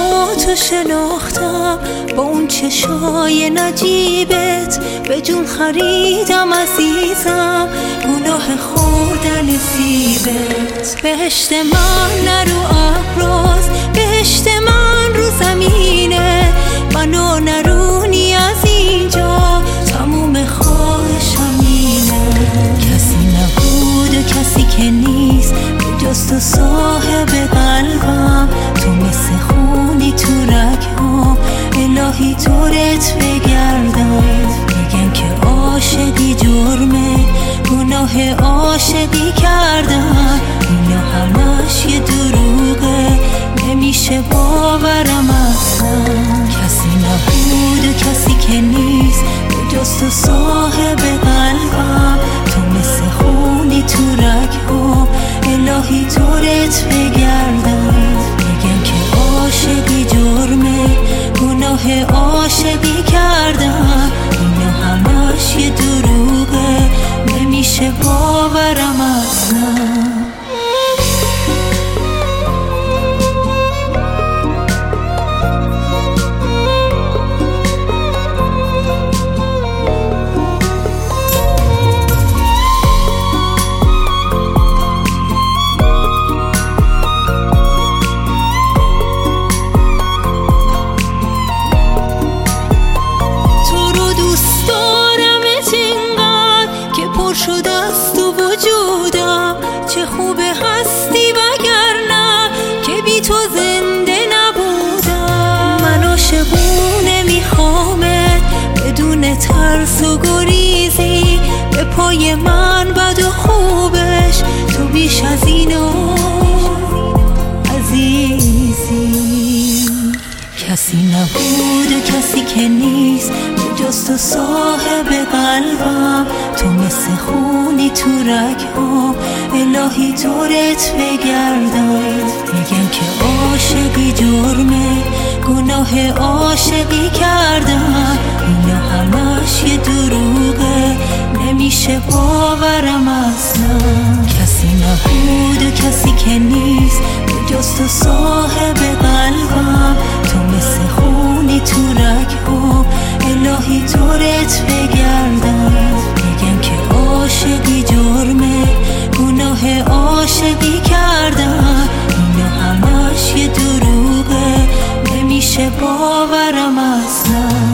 تو شناختم، با اون چشای نجیبت به جون خریدم عزیزم گناه خوردن سیبت. بهشت من نه رو ابراز، بهشت من رو زمینه، منو نرونی از اینجا، تموم خواهشم اینه. کسی نبود و کسی که نیست جز تو صاحب قلبم، تو مثل خونی تو رگم، الهی دورت بگردم. میگن که عاشقی جرمه، گناه عاشقی کردن، اینا همش یه دروغه، نمیشه باورم اصلا. کسی نبود و کسی که نیست جز تو صاحب قلبم، تو مثل خونی تو رگم، الهی دورت بگردم. میگن که عاشقی جرمه، گناه عاشقی کردن، اینا همش یه دروغه، نمیشه باورم اصلا. چه خوبه هستی وگرنه که بی تو زنده نبودم. من عاشقونه میخوامت بدون ترس و گریزی، به پای من بد و خوبش تو بیش از اینو عزیزی. کسی نبود و کسی که نیست جز تو صاحب قلبم، تو مثل خونی تو رگم، الهی دورت بگردم. میگن که عاشقی جرمه، گناه عاشقی کردن، اینا همش یه دروغه، نمیشه باورم اصلا. کسی نبود و کسی که نیست جز تو صاحب قلبم، تو مثل خونی تو رگم، الهی دورت بگردم. میگن که عاشقی جرمه، گناه عاشقی کردن، اینا همش یه دروغه، نمیشه باورم اصلا.